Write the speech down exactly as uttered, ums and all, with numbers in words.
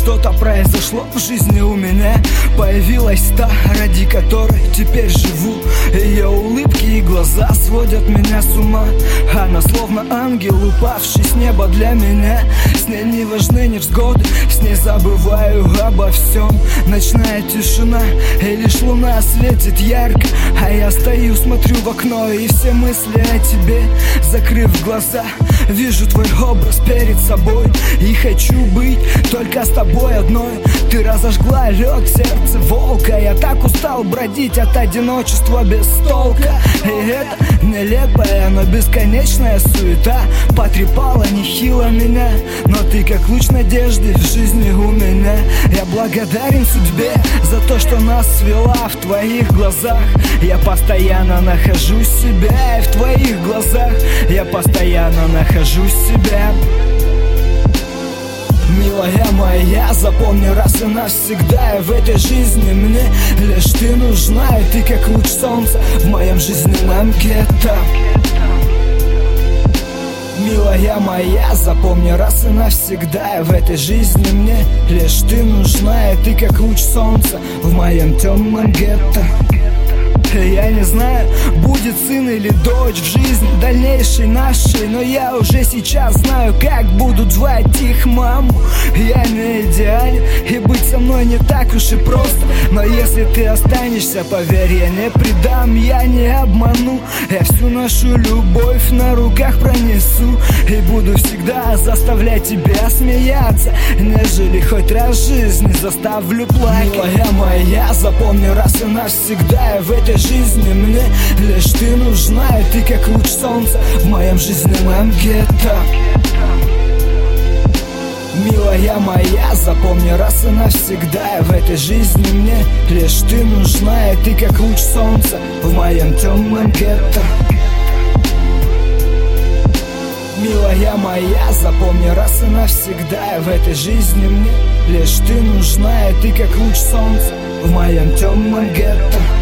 Что-то произошло в жизни у меня. Появилась та, ради которой теперь живу. Ее улыбки и глаза сводят меня с ума. Она словно ангел, упавший с неба для меня. С ней не важны невзгоды, с ней забываю обо всем. Ночная тишина, и лишь луна светит ярко. А я стою, смотрю в окно, и все мысли о тебе. Закрыв глаза, вижу твой образ перед собой. И хочу быть только с тобой одной. Ты разожгла лед в сердце волка. Я так устал бродить от одиночества без толка. И это нелепая, но бесконечная суета потрепала нехило меня. Но ты как луч надежды в жизни у меня. Я благодарен судьбе за то, что нас свела в твоих глазах. Я постоянно нахожу себя, и в твоих глазах я постоянно нахожу себя. Милая моя, запомни раз и навсегда, в этой жизни мне лишь ты нужна. И ты как луч солнца в моем жизненном гетто. Милая моя, запомни раз и навсегда, в этой жизни мне лишь ты нужна. И ты как луч солнца в моем темном гетто. Я не знаю, будет сын или дочь в жизни дальнейшей нашей, но я уже сейчас знаю, как будут звать их маму. Я не идеален, и быть со мной не так уж и просто. Но если ты останешься, поверь, я не предам, я не обману. Я всю нашу любовь на руках пронесу. И буду всегда заставлять тебя смеяться, нежели хоть раз в жизни заставлю плакать. Милая моя, запомни раз и навсегда, в этой жизни мне лишь ты нужна. И ты как луч солнца в моем жизненном гетто. Милая моя, запомни раз и навсегда, в этой жизни мне лишь ты нужна. И ты как луч солнца в моем темном гетто. Милая моя, запомни раз и навсегда, в этой жизни мне лишь ты нужна. И ты как луч солнца в моем темном гетто.